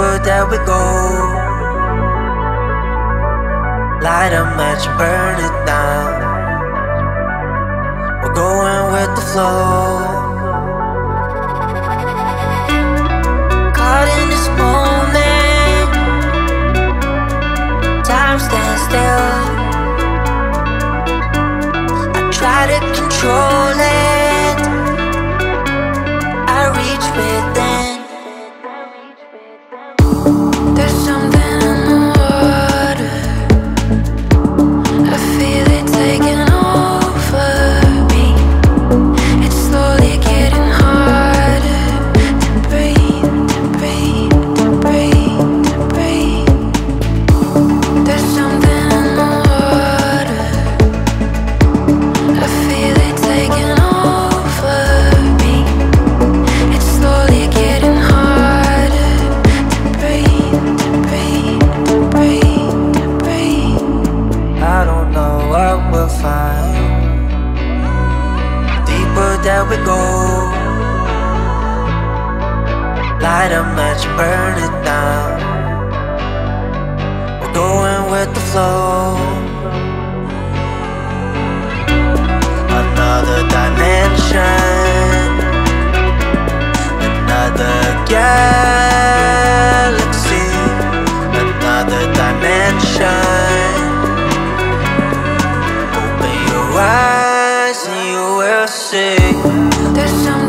deeper that we go. Light a match, burn it down. We're going with the flow. Caught in this moment, time stands still. I try to control it, I reach within. There's something in the water, I feel it taking over me. It's slowly getting harder to breathe, to breathe, to breathe, to breathe. There's something in the water, I feel it taking over me. It's slowly getting harder to breathe, to breathe, to breathe, to breathe. I don't know what we'll find. Deeper that we go. Light a match, burn it down. We're going with the flow. Another dimension, another galaxy, another dimension. Open your eyes and you will see. There's some